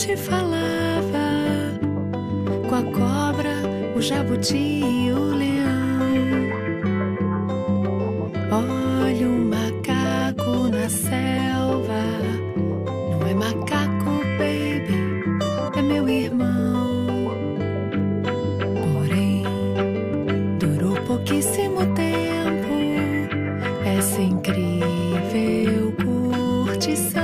antigamente falava com a cobra, o jabuti e o leão. Olha um macaco na selva, não é macaco, baby, é meu irmão. Porém, durou pouquíssimo tempo essa incrível curtição,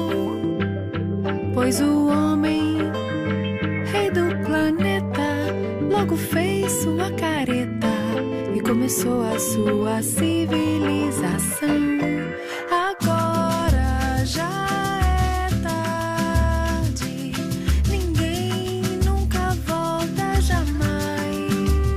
pois o homem, rei do planeta, logo fez sua careta e começou a sua civilização. Agora já é tarde, ninguém nunca volta jamais.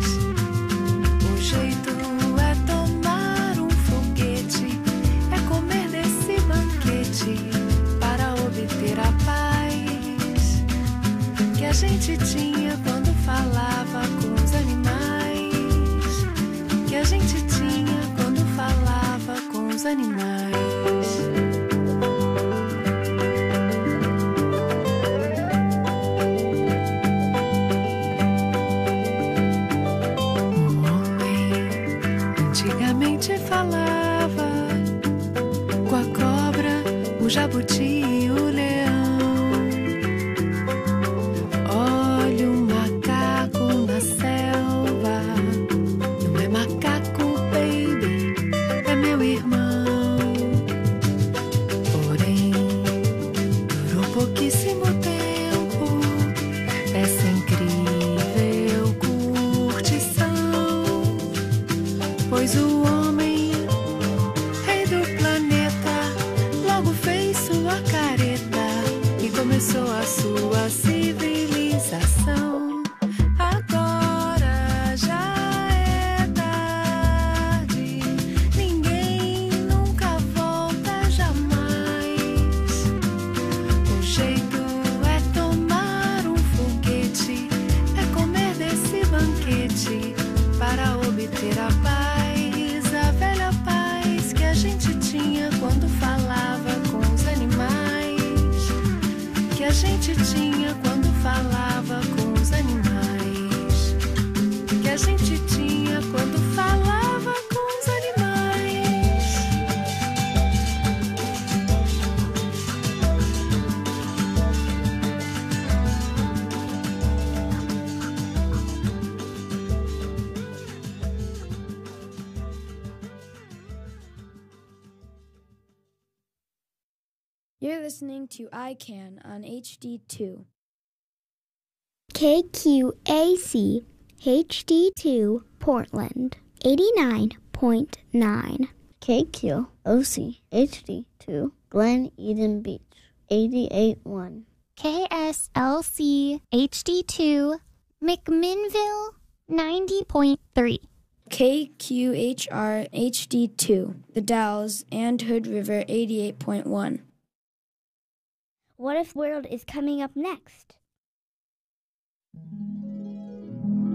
O jeito é tomar um foguete, é comer desse banquete para obter a paz que a gente tinha quando falava com os animais, que a gente tinha quando falava com os animais. O homem antigamente falava com a cobra, o jabuti e o leão. Olha um macaco na selva, não é macaco, baby, é meu irmão. Porém, durou pouquíssimo tempo essa incrível curtição, pois o homem, rei do planeta, logo fez sua careta e começou a sua civilização. Agora já é tarde, ninguém nunca volta jamais. O jeito é tomar um foguete, é comer desse banquete para obter a paz, a velha paz que a gente tinha quando falava com os animais, que a gente tinha quando falava com os animais, que a gente tinha quando falava com os animais. You're listening to ICANN on HD2. KQAC HD2 Portland 89.9. KQOC HD2 Glen Eden Beach 88.1. KSLC HD2 McMinnville 90.3. KQHR HD2, The Dalles and Hood River 88.1. What If World is coming up next?